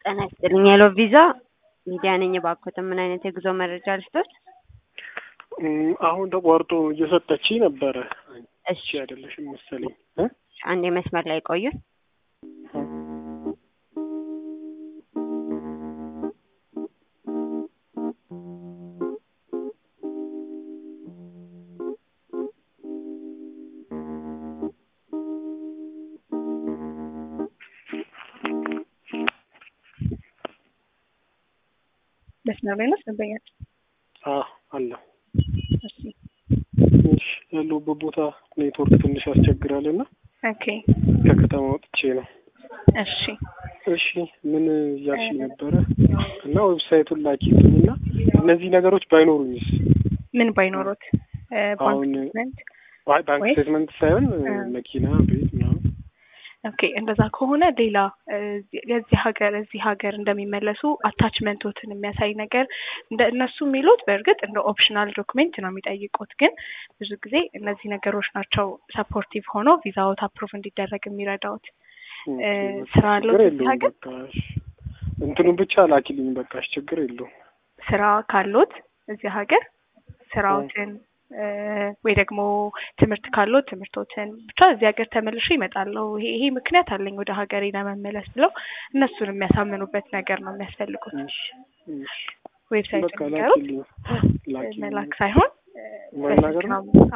ጤና ይስጥልኝ ሄሎ ቪዛ ሚዲያ ነኝ ባኮተ ምን አይነት የጉዞ መረጃ ልስጥዎት? አሁን ተቋርጦ እየሰጠችኝ ነበር። እሺ አይደለሽም መሰለኝ አንዴ መስመር ላይ ቆዩ። መስመር ላይ ነው ሰበኛት አለ። እሺ ያለሁበት ቦታ ኔትወርክ ትንሽ ያስቸግራልና ኦኬ ከከተማ ወጥቼ ነው። እሺ ምን ያልሽ ነበረ? እና ዌብሳይቱን ላኪልኝና እነዚህ ነገሮች ባይኖሩኝስ? ምን ባይኖሩት? ባንክ ስቴትመንት ሳይሆን መኪና ቤት ነው። ኦኬ እንደዛ ከሆነ ሌላ እዚህ ሀገር እንደሚመለሱ አታችመንቶችን የሚያሳይ ነገር እንደ እነሱ የሚሉት በእርግጥ እንደ ኦፕሽናል ዶክመንት ነው የሚጠይቁት፣ ግን ብዙ ጊዜ እነዚህ ነገሮች ናቸው ሰፖርቲቭ ሆኖ ቪዛዎት አፕሩቭ እንዲደረግ የሚረዳውት። ስራ አለው እዚህ ሀገር እንትኑን ብቻ ላኪልኝ በቃ ችግር የለውም። ስራ ካሉት እዚህ ሀገር ስራዎችን ወይ ደግሞ ትምህርት ካለው ትምህርቶችን ብቻ እዚህ ሀገር ተመልሼ ይመጣለው ይሄ ምክንያት አለኝ ወደ ሀገሬ ለመመለስ ብለው እነሱን የሚያሳምኑበት ነገር ነው የሚያስፈልጉት። ዌብሳይት ላይ መላክ ሳይሆን መናገር ነው።